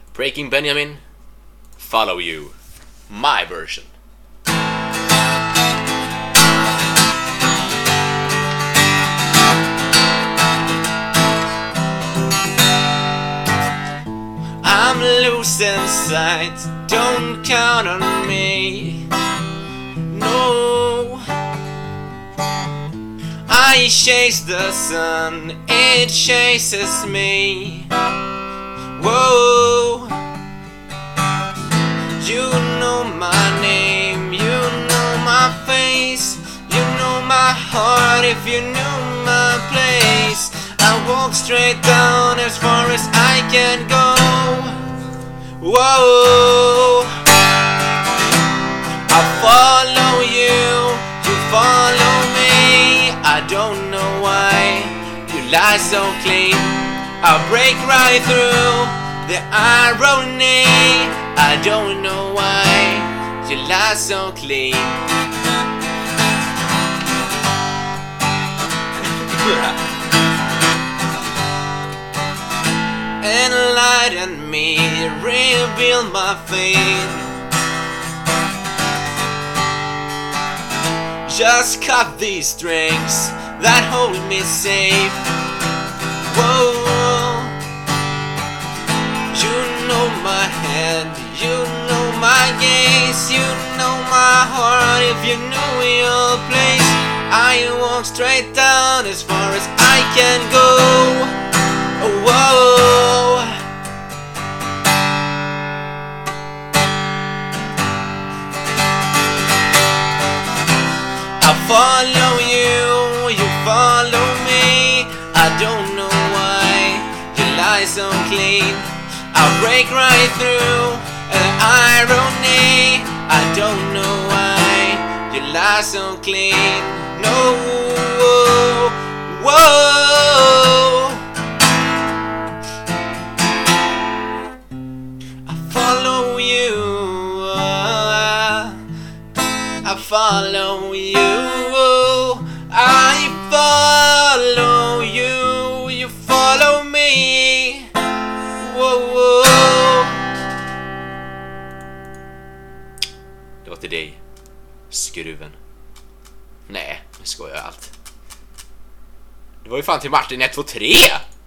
Breaking Benjamin, Follow You, my version. I'm losing sight, don't count on me. No, I chase the sun, it chases me. Whoa, you know my name, you know my face, you know my heart if you knew my place. I walk straight down as far as I can go. Whoa, I follow you, you follow me. I don't know why you lie so clean. I break right through the irony. I don't know why you lie so clean. Enlighten me, reveal my fate. Just cut these strings that hold me safe. Whoa, you know my hand, you know my gaze, you know my heart if you knew your place. I walk straight down as far as I can go. Whoa, I follow you, you follow me. I don't know why you lie so clean. I break right through the irony. I don't know why you lie so clean. No, whoa, I follow you, I follow you, I follow you, you follow me. Whoa. Det var till dig, skruven. Nej, nu skojar jag allt. Det var ju fan till Martin 1, 2, 3.